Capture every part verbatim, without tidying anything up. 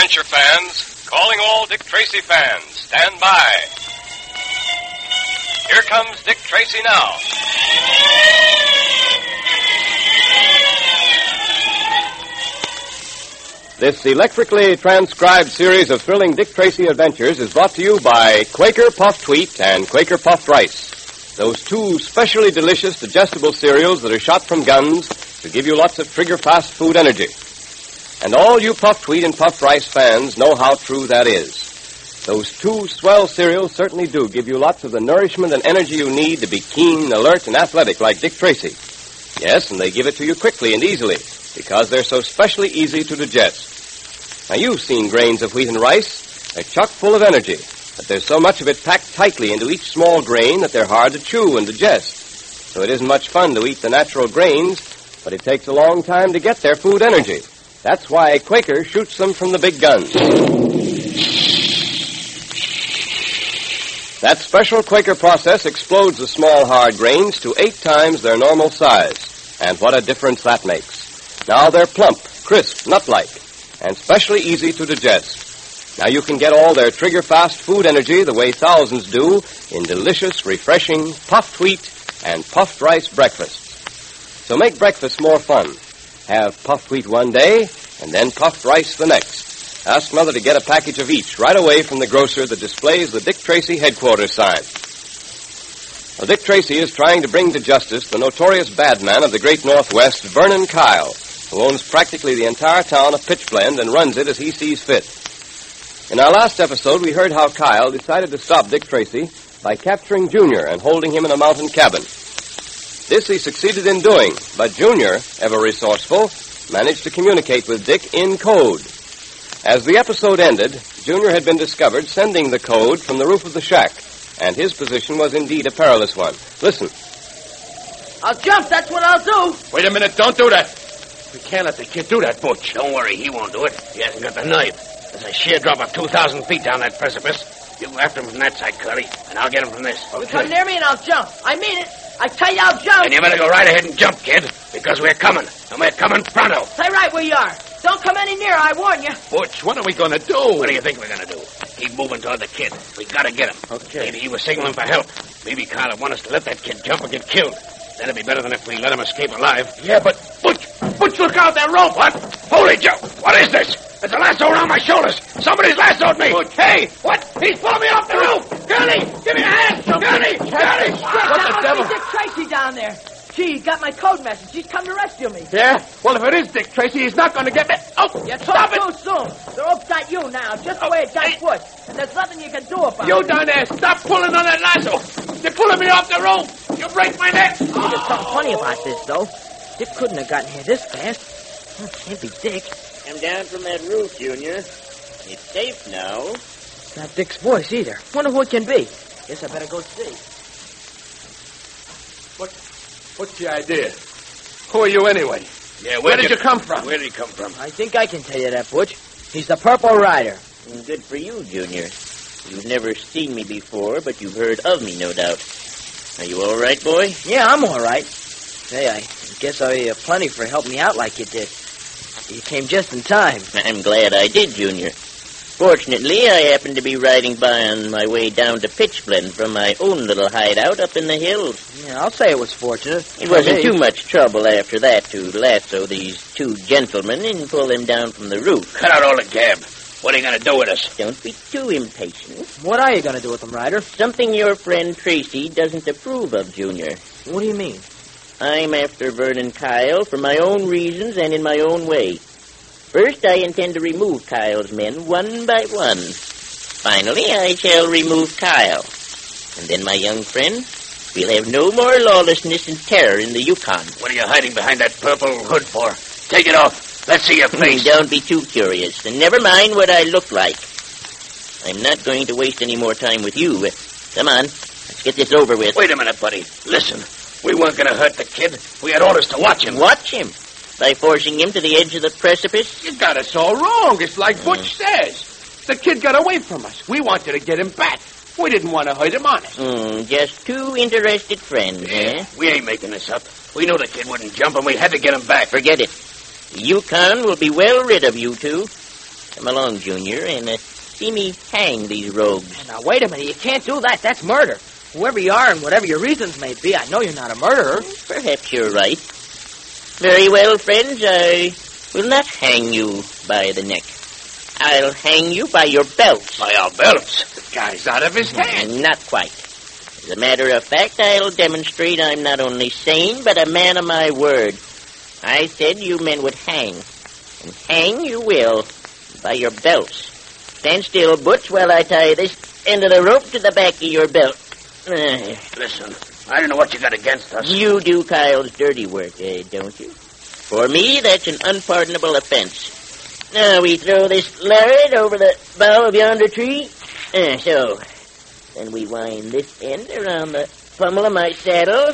adventure fans, calling all Dick Tracy fans. Stand by. Here comes Dick Tracy now. This electrically transcribed series of thrilling Dick Tracy adventures is brought to you by Quaker Puffed Wheat and Quaker Puffed Rice, those two specially delicious digestible cereals that are shot from guns to give you lots of trigger-fast food energy. And all you Puffed Wheat and Puffed Rice fans know how true that is. Those two swell cereals certainly do give you lots of the nourishment and energy you need to be keen, alert, and athletic like Dick Tracy. Yes, and they give it to you quickly and easily, because they're so specially easy to digest. Now, you've seen grains of wheat and rice. They're chock full of energy, but there's so much of it packed tightly into each small grain that they're hard to chew and digest. So it isn't much fun to eat the natural grains, but it takes a long time to get their food energy. That's why Quaker shoots them from the big guns. That special Quaker process explodes the small, hard grains to eight times their normal size. And what a difference that makes. Now they're plump, crisp, nut-like, and specially easy to digest. Now you can get all their trigger-fast food energy the way thousands do in delicious, refreshing, puffed wheat and puffed rice breakfasts. So make breakfast more fun. Have puffed wheat one day and then puffed rice the next. Ask Mother to get a package of each right away from the grocer that displays the Dick Tracy headquarters sign. Well, Dick Tracy is trying to bring to justice the notorious bad man of the great Northwest, Vernon Kyle, who owns practically the entire town of Pitchblende and runs it as he sees fit. In our last episode, we heard how Kyle decided to stop Dick Tracy by capturing Junior and holding him in a mountain cabin. This he succeeded in doing, but Junior, ever resourceful, managed to communicate with Dick in code. As the episode ended, Junior had been discovered sending the code from the roof of the shack, and his position was indeed a perilous one. Listen. I'll jump, that's what I'll do. Wait a minute, don't do that. We can't let the kid do that, Butch. Don't worry, he won't do it. He hasn't got the nerve. There's a sheer drop of two thousand feet down that precipice. You go after him from that side, Curly, and I'll get him from this. You come near me and I'll jump. I mean it. I tell you I'll jump. And you better go right ahead and jump, kid, because we're coming, and we're coming pronto. Stay right where you are. Don't come any nearer, I warn you. Butch, what are we going to do? What do you think we're going to do? Keep moving toward the kid. We got to get him. Okay. Maybe he was signaling for help. Maybe Carl want us to let that kid jump or get killed. That'd be better than if we let him escape alive. Yeah, but Butch, Butch, look out, that rope. What? Holy Joe! What is this? There's a lasso around my shoulders. Somebody's lassoed me. Butch. Hey, what? He's pulling me off the roof. Curly, give me a hand. Curly, Curly. What the devil? Dick Tracy down there. Gee, he got my code message. He's come to rescue me. Yeah? Well, if it is Dick Tracy, he's not going to get me. Oh, You stop talk it. too soon. The rope's got you now, just the way it got hey. Butch. And there's nothing you can do about You it. down there, stop pulling on that lasso. You're pulling me off the rope. You break my neck. There's something funny about this, though. Dick couldn't have gotten here this fast. That can't be Dick. Come down from that roof, Junior. It's safe now. Not Dick's voice, either. Wonder who it can be. Guess I better go see. What, what's the idea? Who are you anyway? Yeah, Where did you come from? Where did he come from? I think I can tell you that, Butch. He's the Purple Rider. Good for you, Junior. You've never seen me before, but you've heard of me, no doubt. Are you all right, boy? Yeah, I'm all right. Hey, I guess I owe you plenty for helping me out like you did. You came just in time. I'm glad I did, Junior. Fortunately, I happened to be riding by on my way down to Pitchblende from my own little hideout up in the hills. Yeah, I'll say it was fortunate. It wasn't Hey. too much trouble after that to lasso these two gentlemen and pull them down from the roof. Cut out all the gab. What are you going to do with us? Don't be too impatient. What are you going to do with them, Ryder? Something your friend Tracy doesn't approve of, Junior. What do you mean? I'm after Vernon Kyle for my own reasons and in my own way. First, I intend to remove Kyle's men one by one. Finally, I shall remove Kyle. And then, my young friend, we'll have no more lawlessness and terror in the Yukon. What are you hiding behind that purple hood for? Take it off. Let's see your face. Don't be too curious, and never mind what I look like. I'm not going to waste any more time with you. Uh, Come on, let's get this over with. Wait a minute, buddy. Listen, we weren't going to hurt the kid. We had orders to watch him. Watch him? By forcing him to the edge of the precipice? You got us all wrong. It's like Butch says. The kid got away from us. We wanted to get him back. We didn't want to hurt him honest. Mm, just two interested friends, Yeah, eh? we ain't making this up. We knew the kid wouldn't jump, and we had to get him back. Forget it. The Yukon will be well rid of you two. Come along, Junior, and uh, see me hang these rogues. Now, wait a minute. You can't do that. That's murder. Whoever you are and whatever your reasons may be, I know you're not a murderer. Perhaps you're right. Very well, friends, I will not hang you by the neck. I'll hang you by your belts. By our belts? The guy's out of his head. Not quite. As a matter of fact, I'll demonstrate I'm not only sane, but a man of my word. I said you men would hang. And hang you will, by your belts. Stand still, Butch, while I tie this end of the rope to the back of your belt. Uh, Listen, I don't know what you got against us. you do Kyle's dirty work, eh, don't you? For me, that's an unpardonable offense. Now we throw this lariat over the bough of yonder tree. Uh, so, then we wind this end around the pommel of my saddle.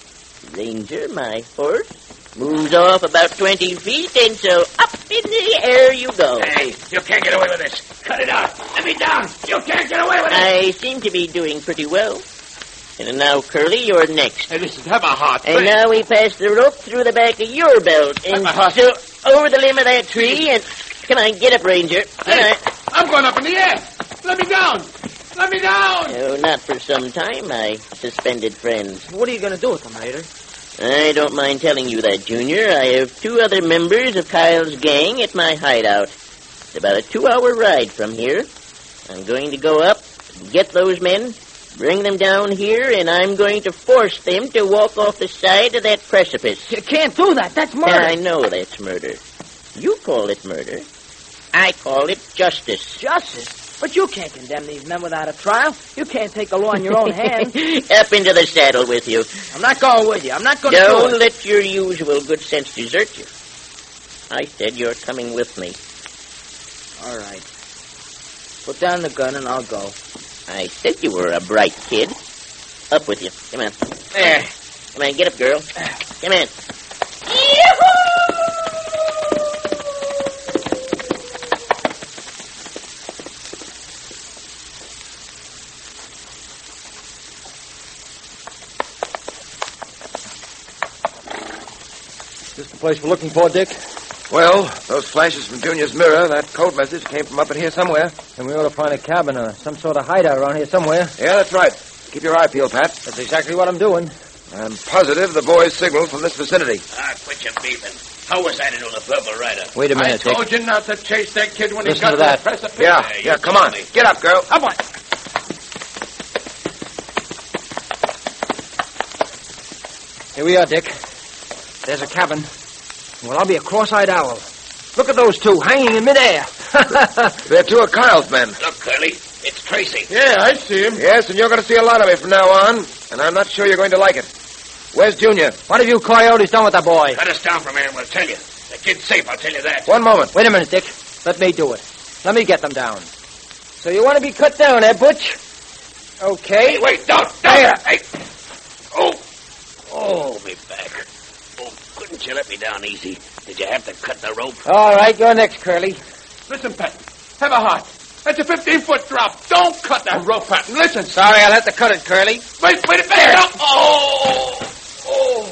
Ranger, my horse, moves off about twenty feet, and so up in the air you go. Hey, you can't get away with this. Cut it out. Let me down. You can't get away with it. I seem to be doing pretty well. And now, Curly, you're next. Hey, listen, have a heart. And please. now we pass the rope through the back of your belt. And Uh-huh. so over the limb of that tree. And come on, get up, Ranger. Come Hey, on. I'm going up in the air. Let me down. Let me down. No, not for some time, my suspended friends. What are you going to do with them, Raider? I don't mind telling you that, Junior. I have two other members of Kyle's gang at my hideout. It's about a two-hour ride from here. I'm going to go up, get those men, bring them down here, and I'm going to force them to walk off the side of that precipice. You can't do that. That's murder. I know that's murder. You call it murder. I call it justice. Justice? But you can't condemn these men without a trial. You can't take the law in your own hands. Up into the saddle with you. I'm not going with you. I'm not going to Don't do it. let your usual good sense desert you. I said you're coming with me. All right. Put down the gun and I'll go. I said you were a bright kid. Up with you. Come on. There. Come on, get up, girl. Come on. Is this the place we're looking for, Dick? Well, those flashes from Junior's mirror, that code message came from up in here somewhere. Then we ought to find a cabin or some sort of hideout around here somewhere. Yeah, that's right. Keep your eye peeled, Pat. That's exactly what I'm doing. I'm positive the boys signaled from this vicinity. Ah, quit your beefing. How was I to know the Purple Rider? Wait a I minute, Dick. told you not to chase that kid when Listen he got to to that. the precipice. Yeah, Hey, yeah, you come told on. me. Get up, girl. Come on. Here we are, Dick. There's a cabin. Well, I'll be a cross-eyed owl. Look at those two hanging in midair. They're two of Kyle's men. Look, Curly, it's Tracy. Yeah, I see him. Yes, and you're going to see a lot of me from now on, and I'm not sure you're going to like it. Where's Junior? What have you coyotes done with the boy? Cut us down from here and we'll tell you. The kid's safe, I'll tell you that. One moment. Wait a minute, Dick. Let me do it. Let me get them down. So you want to be cut down, eh, Butch? Okay. Hey, wait, don't, don't. There. Hey. Oh. Oh, me back. Oh, couldn't you let me down easy? Did you have to cut the rope? All right, you're next, Curly. Listen, Patton. Have a heart. That's a fifteen-foot drop. Don't cut that rope, Patton. Listen. Sorry, I'll have to cut it, Curly. Wait, wait a minute. No. Oh. Oh.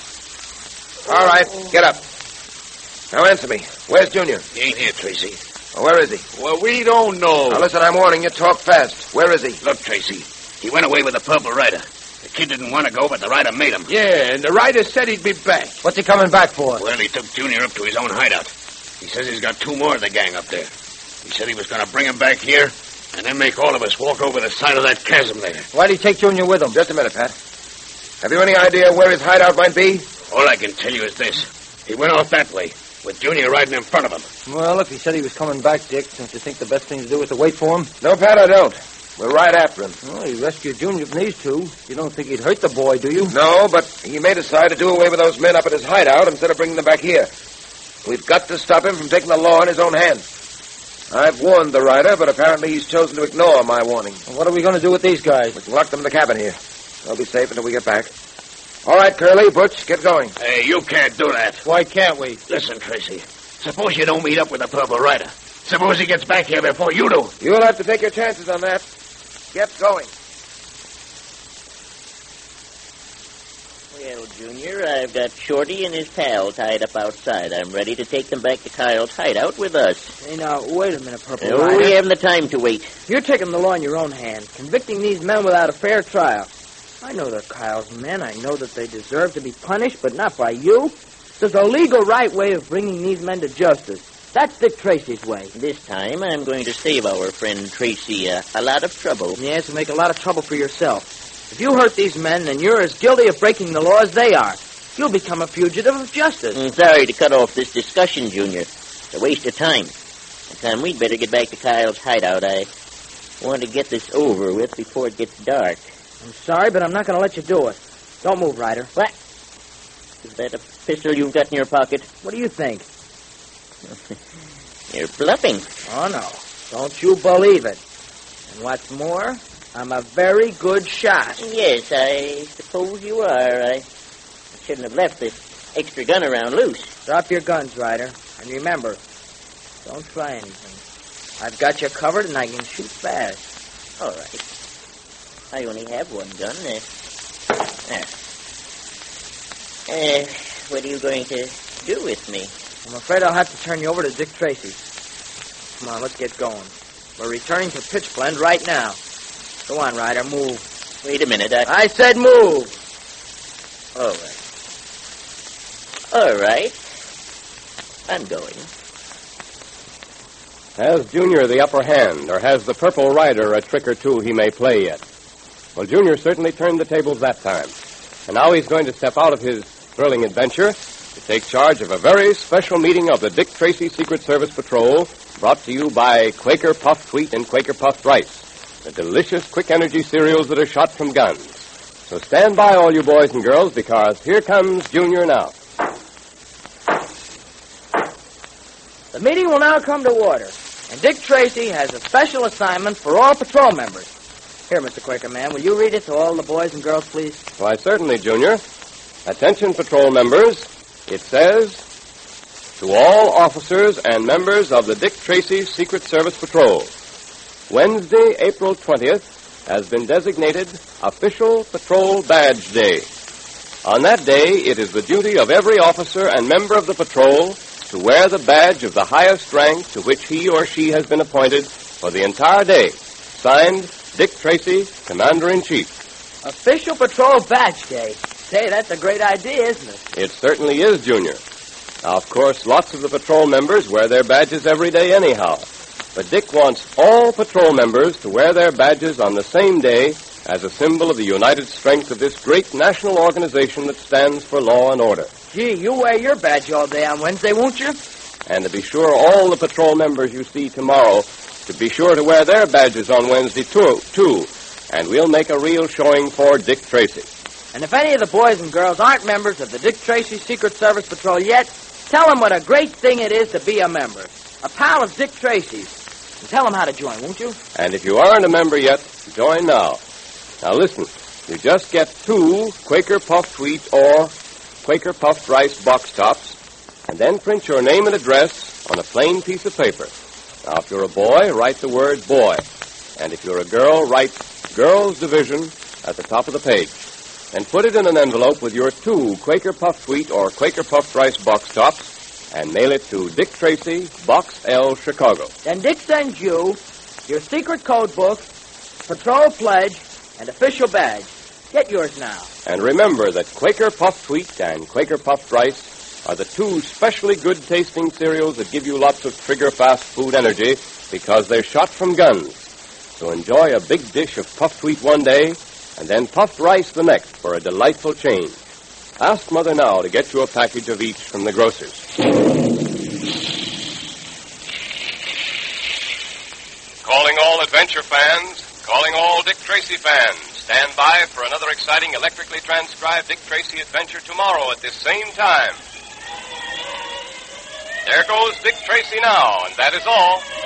All right, get up. Now answer me. Where's Junior? He ain't here, Tracy. Oh, where is he? Well, we don't know. Now, listen, I'm warning you. Talk fast. Where is he? Look, Tracy, he went away with the Purple Rider. The kid didn't want to go, but the rider made him. Yeah, and the rider said he'd be back. What's he coming back for? Well, he took Junior up to his own hideout. He says he's got two more of the gang up there. He said he was going to bring him back here and then make all of us walk over the side of that chasm there. Why'd he take Junior with him? Just a minute, Pat. Have you any idea where his hideout might be? All I can tell you is this. He went off that way, with Junior riding in front of him. Well, if he said he was coming back, Dick, don't you think the best thing to do is to wait for him? No, Pat, I don't. We're right after him. Well, he rescued Junior from these two. You don't think he'd hurt the boy, do you? No, but he may decide to do away with those men up at his hideout instead of bringing them back here. We've got to stop him from taking the law in his own hands. I've warned the rider, but apparently he's chosen to ignore my warning. Well, what are we going to do with these guys? We can lock them in the cabin here. They'll be safe until we get back. All right, Curly, Butch, get going. Hey, you can't do that. Why can't we? Listen, Tracy. Suppose you don't meet up with the Purple Rider. Suppose he gets back here before you do. You'll have to take your chances on that. Get going. Well, Junior, I've got Shorty and his pal tied up outside. I'm ready to take them back to Kyle's hideout with us. Hey, now, wait a minute, Purple No, Rider. we haven't the time to wait. You're taking the law in your own hands, convicting these men without a fair trial. I know they're Kyle's men. I know that they deserve to be punished, but not by you. There's a legal right way of bringing these men to justice. That's Dick Tracy's way. This time, I'm going to save our friend Tracy uh, a lot of trouble. Yes, and make a lot of trouble for yourself. If you hurt these men, then you're as guilty of breaking the law as they are. You'll become a fugitive of justice. I'm sorry to cut off this discussion, Junior. It's a waste of time. Tom, we'd better get back to Kyle's hideout. I want to get this over with before it gets dark. I'm sorry, but I'm not going to let you do it. Don't move, Ryder. What? Is that a pistol you've got in your pocket? What do you think? You're bluffing. Oh, no. Don't you believe it. And what's more, I'm a very good shot. Yes, I suppose you are. I shouldn't have left this extra gun around loose. Drop your guns, Ryder. And remember, don't try anything. I've got you covered, and I can shoot fast. All right. I only have one gun. Uh, ah. uh, what are you going to do with me? I'm afraid I'll have to turn you over to Dick Tracy. Come on, let's get going. We're returning to Pitchblende right now. Go on, Ryder, move. Wait a minute. I... I said move. All right. All right. I'm going. Has Junior the upper hand, or has the Purple Rider a trick or two he may play yet? Well, Junior certainly turned the tables that time. And now he's going to step out of his thrilling adventure to take charge of a very special meeting of the Dick Tracy Secret Service Patrol, brought to you by Quaker Puffed Wheat and Quaker Puffed Rice, the delicious quick-energy cereals that are shot from guns. So stand by, all you boys and girls, because here comes Junior now. The meeting will now come to order, and Dick Tracy has a special assignment for all patrol members. Here, Mister Quaker Man, will you read it to all the boys and girls, please? Why, certainly, Junior. Attention, patrol members. It says, to all officers and members of the Dick Tracy Secret Service Patrol, Wednesday, April twentieth, has been designated Official Patrol Badge Day. On that day, it is the duty of every officer and member of the patrol to wear the badge of the highest rank to which he or she has been appointed for the entire day. Signed, Dick Tracy, Commander-in-Chief. Official Patrol Badge Day. Say, that's a great idea, isn't it? It certainly is, Junior. Now, of course, lots of the patrol members wear their badges every day anyhow. But Dick wants all patrol members to wear their badges on the same day as a symbol of the united strength of this great national organization that stands for law and order. Gee, you wear your badge all day on Wednesday, won't you? And to be sure, all the patrol members you see tomorrow to be sure to wear their badges on Wednesday, too, too. And we'll make a real showing for Dick Tracy. And if any of the boys and girls aren't members of the Dick Tracy Secret Service Patrol yet, tell them what a great thing it is to be a member. A pal of Dick Tracy's. And tell them how to join, won't you? And if you aren't a member yet, join now. Now listen, you just get two Quaker Puffed Wheat or Quaker Puffed Rice box tops, and then print your name and address on a plain piece of paper. Now, if you're a boy, write the word boy. And if you're a girl, write Girls Division at the top of the page. And put it in an envelope with your two Quaker Puffed Wheat or Quaker Puffed Rice box tops and mail it to Dick Tracy, Box L, Chicago. Then Dick sends you your secret code book, patrol pledge, and official badge. Get yours now. And remember that Quaker Puffed Wheat and Quaker Puffed Rice are the two specially good-tasting cereals that give you lots of trigger-fast food energy because they're shot from guns. So enjoy a big dish of puffed wheat one day and then puffed rice the next for a delightful change. Ask Mother now to get you a package of each from the grocer's. Calling all adventure fans, calling all Dick Tracy fans. Stand by for another exciting electrically transcribed Dick Tracy adventure tomorrow at this same time. There goes Dick Tracy now, and that is all.